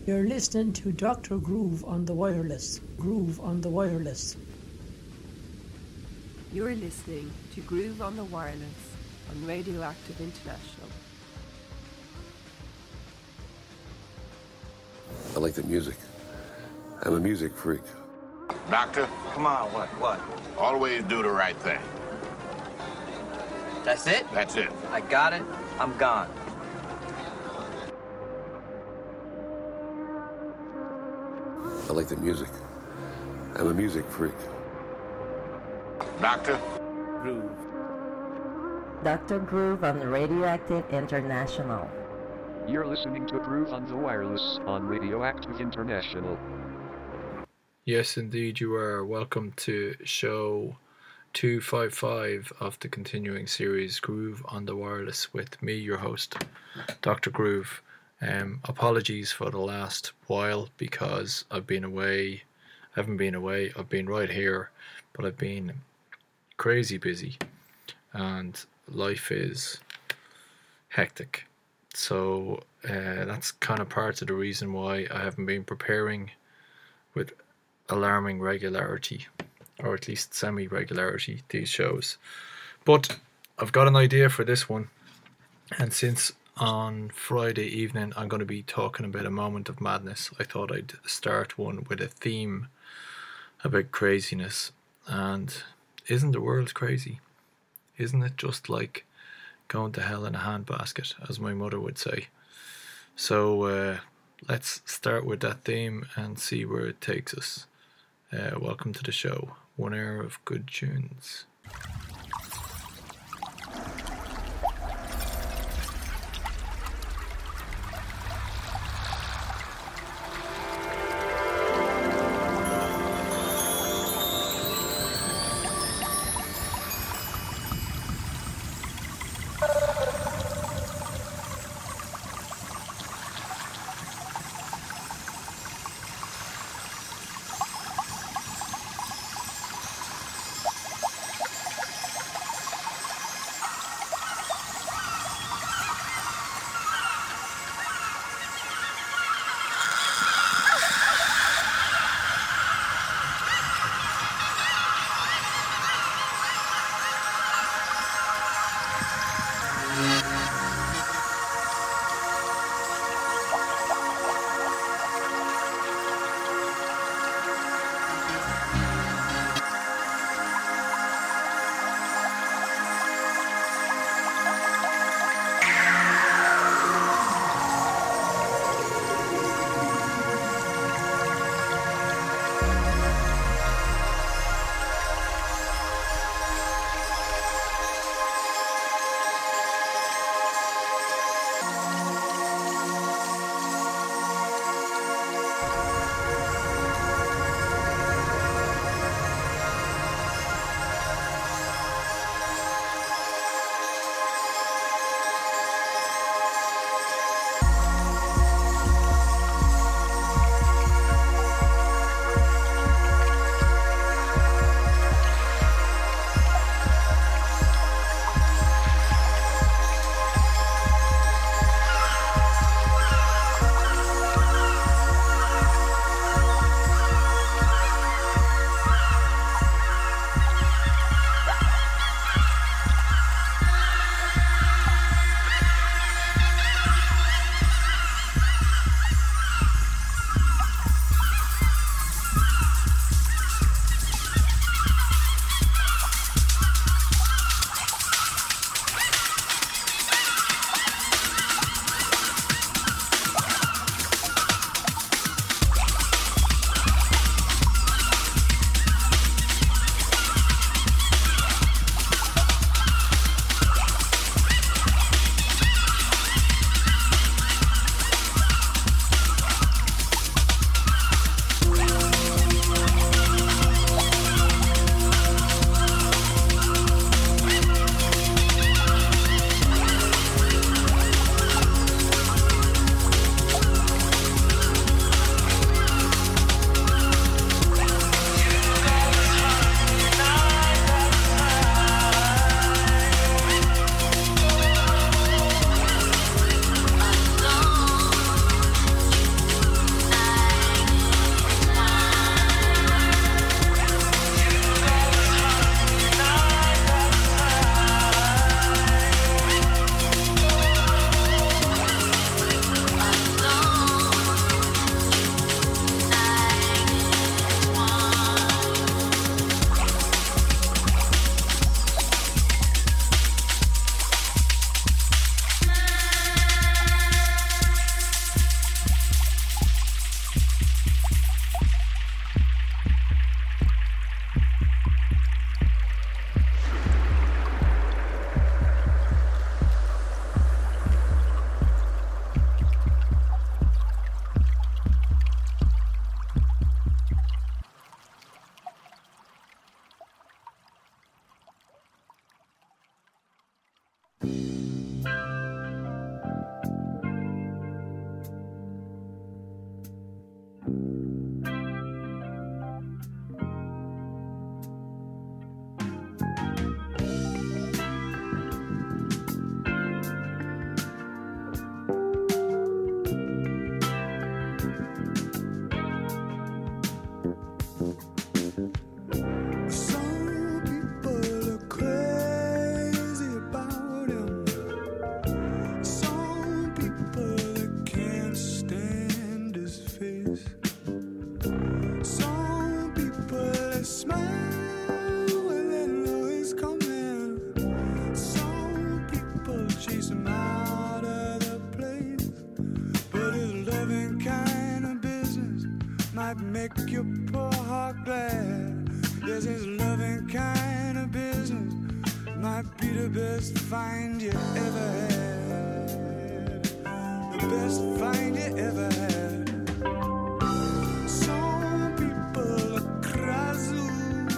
You're listening to Dr. Groove on the wireless. Groove on the wireless. You're listening to Groove on the Wireless on Radioactive International. I like the music. I'm a music freak. Doctor? Come on, what? Always do the right thing. That's it? That's it. I got it. I'm gone. I like the music. I'm a music freak. Doctor? Groove. Dr. Groove on Radioactive International. You're listening to Groove on the Wireless on Radioactive International. Yes, indeed you are. Welcome to show 255 of the continuing series Groove on the Wireless with me, your host, Dr. Groove. Apologies for the last while because I've been away. I haven't been away. I've been right here, but I've been crazy busy and life is hectic. So that's kind of part of the reason why I haven't been preparing with alarming regularity, or at least semi-regularity, these shows. But I've got an idea for this one, and since on Friday evening I'm going to be talking about a moment of madness, I thought I'd start one with a theme about craziness. And isn't the world crazy? Isn't it just like going to hell in a handbasket, as my mother would say? So let's start with that theme and see where it takes us. Welcome to the show. 1 hour of good tunes. smile when they know it's coming. Some people chase him out of the place, but his loving kind of business might make your poor heart glad. Yes, his loving kind of business might be the best find you ever had. The best find you ever had. Some people are crazy.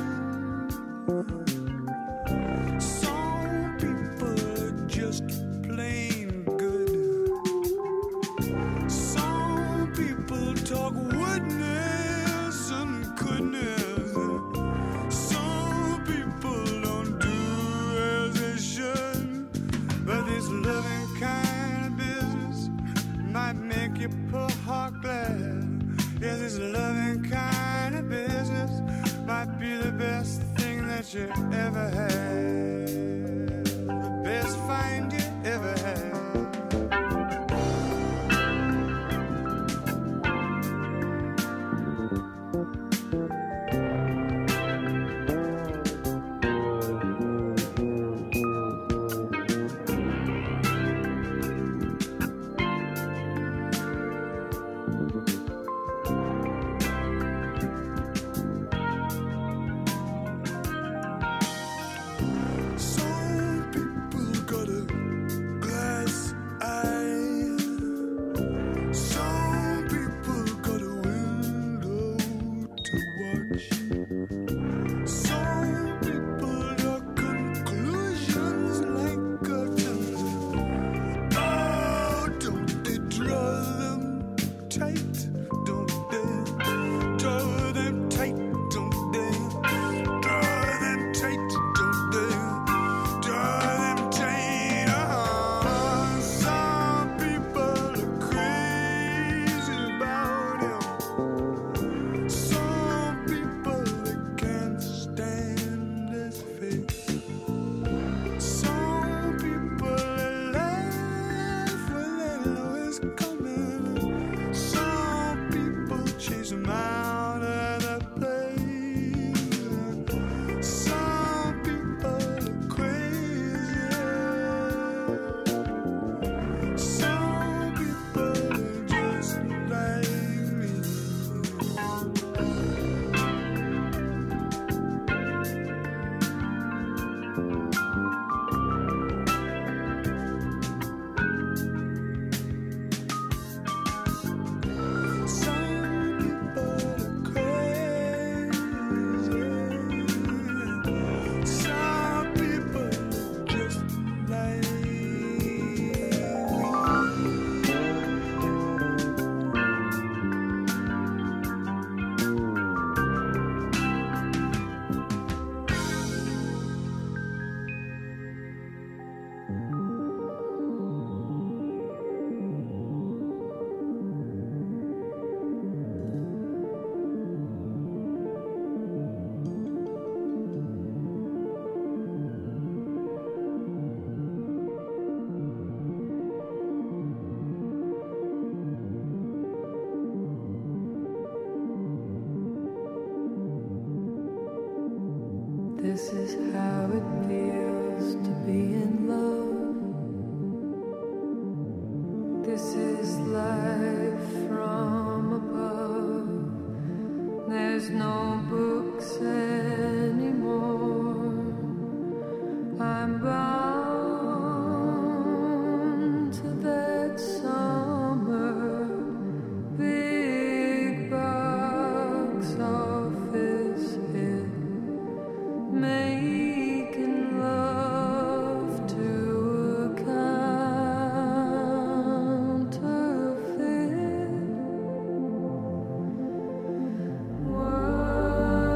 Some people are just plain good. Some people talk woodness and goodness. Some people don't do as they should. But this loving kind of business might make your poor heart glad. Yes, this loving kind of business might be the best thing that you ever had. The best find you ever had. This is how it feels to be in love. This is life from above. There's no books anymore. I'm bound to that summer big box office hit. Making love to a counterfeit world.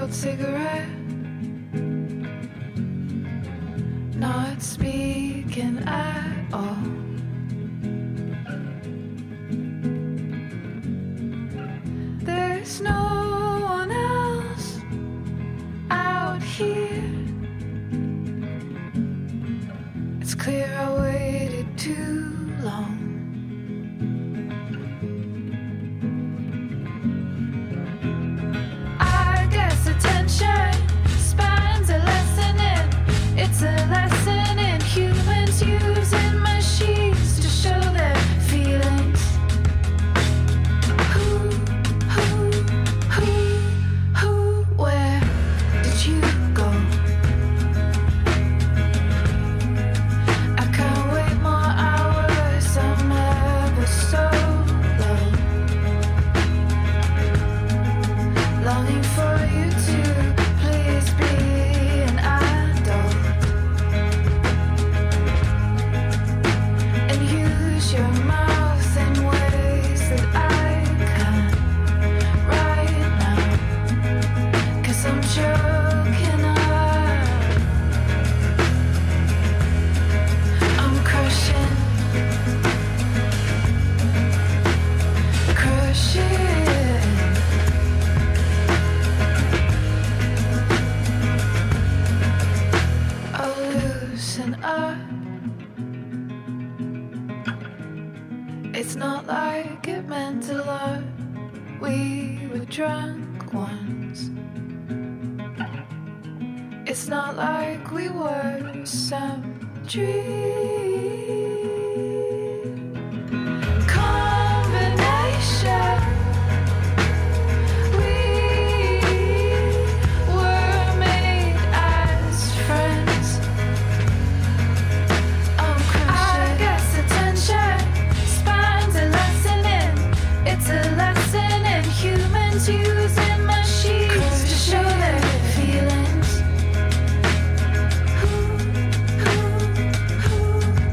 cold cigarette, not speaking at all. There's no one else out here. It's clear I waited too long. I guess attention spans a lesson in. It's a lesson in humans using machines to show their feelings. Where did you go? I can't wait more hours, I'm ever so low. Longing for you to please be an adult and use your mouth in ways that I can't right now, 'cause I'm choking up. I'm crushing, I'll loosen up. It's not like it meant a lot. We were drunk once. It's not like we were some dream combination. We were made as friends. I'm crushing. I guess attention spans a lesson in. It's a lesson in humans using machines to show their feelings.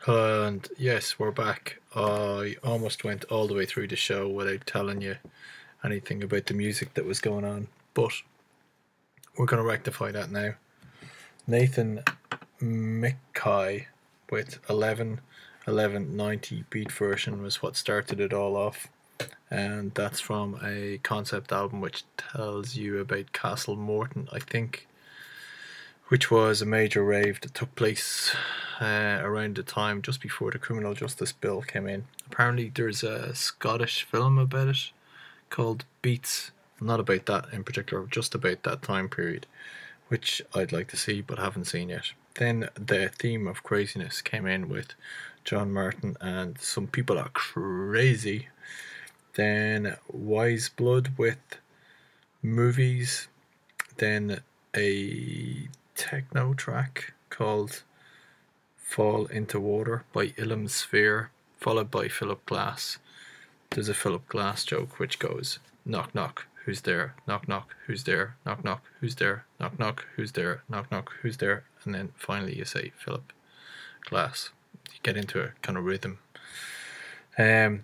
And yes, we're back. I almost went all the way through the show without telling you anything about the music that was going on, but we're going to rectify that now. Nathan McKay with 1190 beat version was what started it all off, and that's from a concept album which tells you about Castle Morton, I think, which was a major rave that took place around the time just before the Criminal Justice Bill came in. Apparently there's a Scottish film about it called Beats, not about that in particular, just about that time period, which I'd like to see but haven't seen yet. Then the Theme of Craziness came in with John Martin and Some People Are Crazy. Then Wise Blood with Movies. Then a techno track called Fall Into Water by Ilum Sphere, followed by Philip Glass. There's a Philip Glass joke which goes, knock knock, who's there? Knock knock, who's there? Knock knock, who's there? Knock knock, who's there? Knock knock, who's there? And then finally you say Philip Glass. You get into a kind of rhythm. Then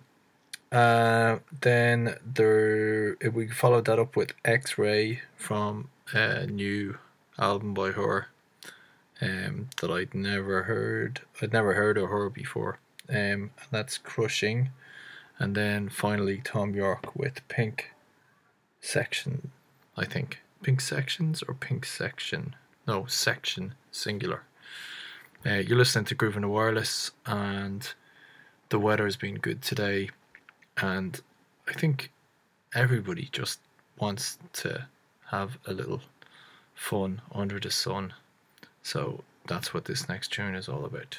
we followed that up with X-Ray from a new album by her that I'd never heard of her before, and that's Crushing. And then finally Tom York with Pink Section, I think. Pink Sections or Pink Section? No, Section, singular. You're listening to Groove on the Wireless, and the weather's been good today, and I think everybody just wants to have a little fun under the sun. So that's what this next tune is all about.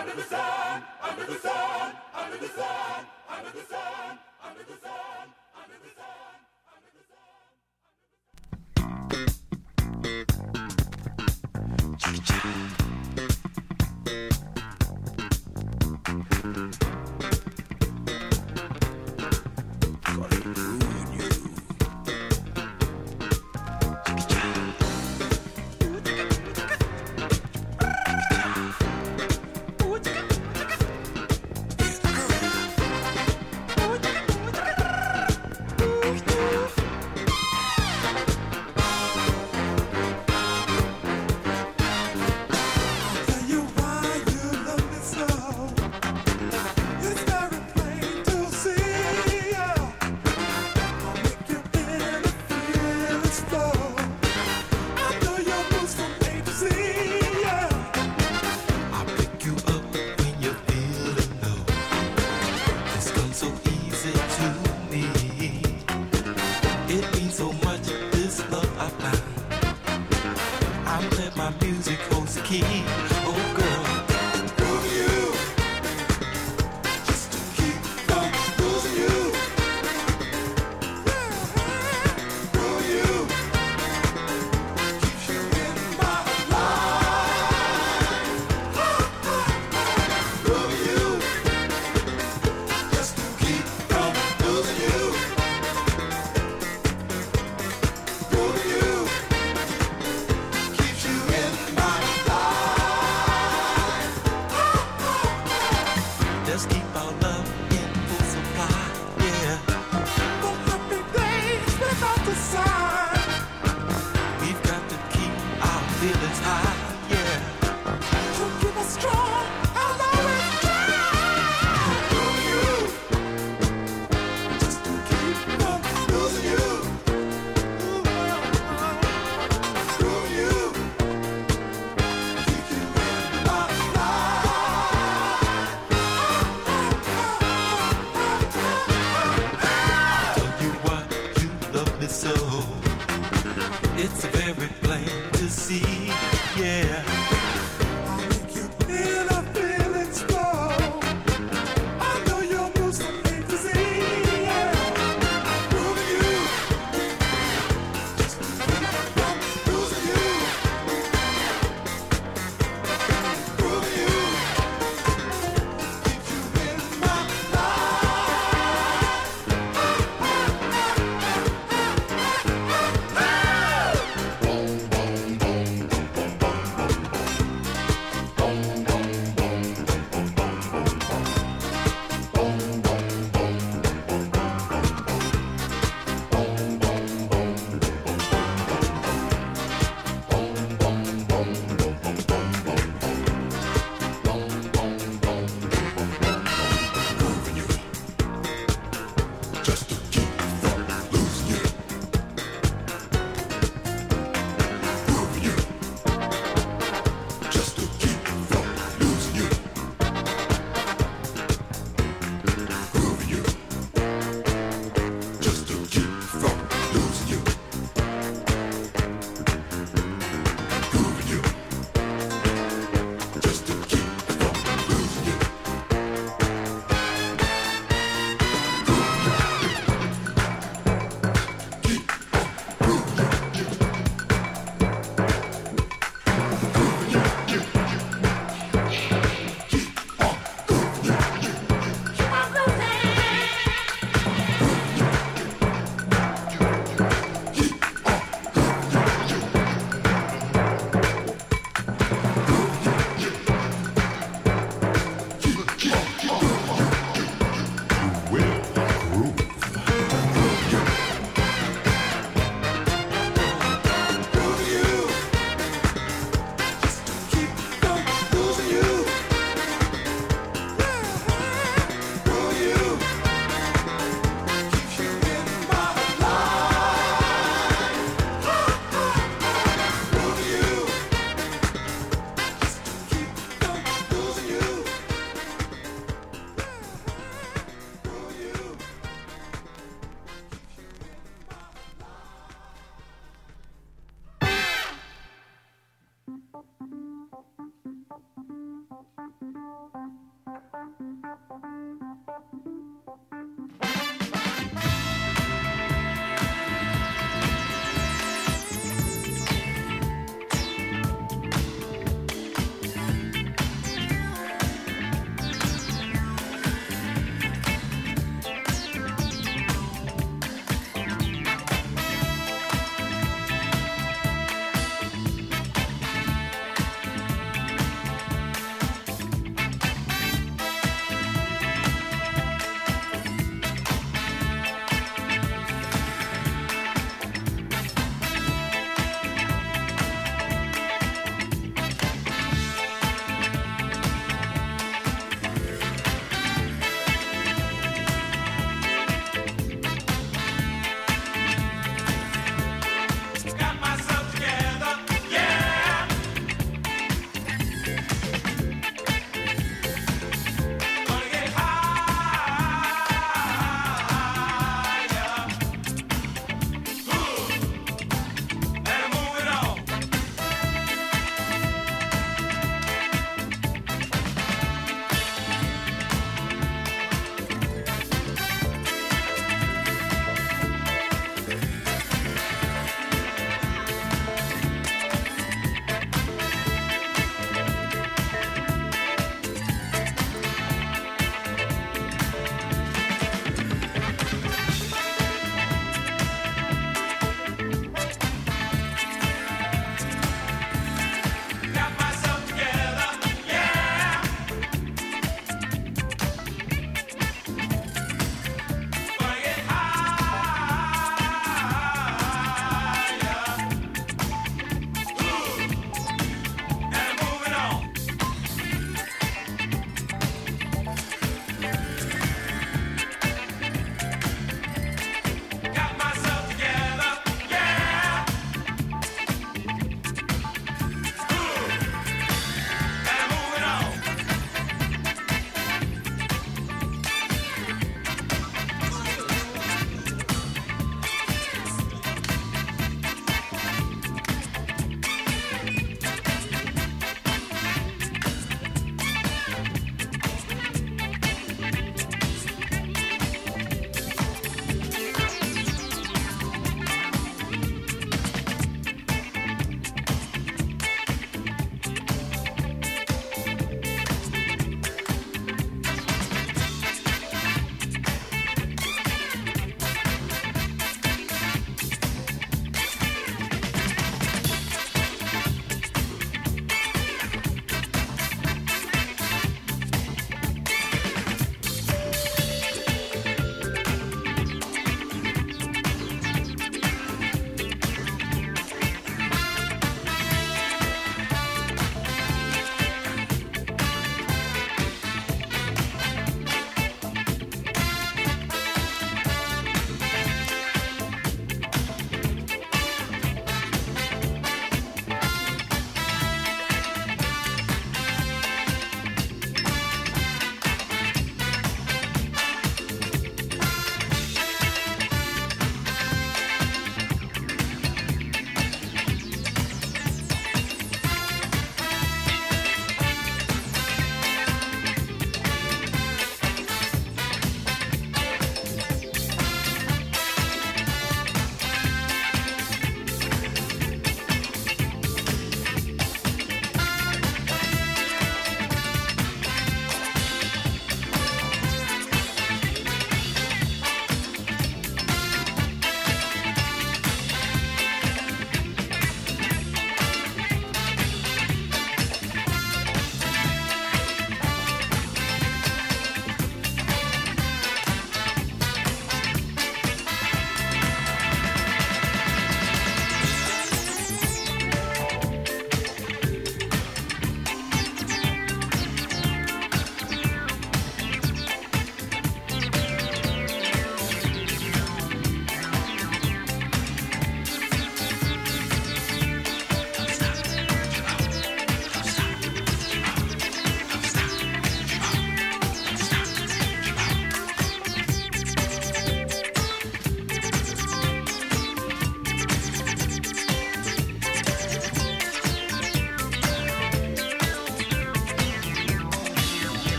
Keeps you in my life.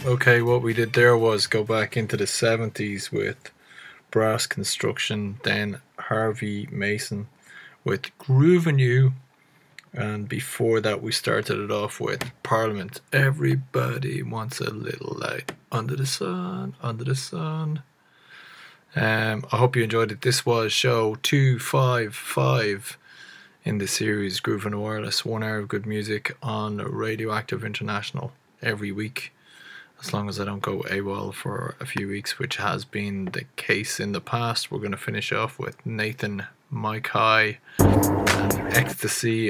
Okay, what we did there was go back into the 70s with Brass Construction, then Harvey Mason with Groovin' You, and before that we started it off with Parliament. Everybody wants a little light under the sun, under the sun. I hope you enjoyed it. This was show 255 in the series Groove on the Wireless. 1 hour of good music on Radioactive International every week, as long as I don't go AWOL for a few weeks, which has been the case in the past. We're going to finish off with Nathan Mike High and Ecstasy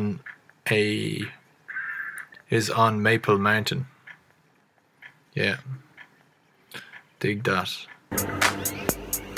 is on Maple Mountain. Yeah, dig that.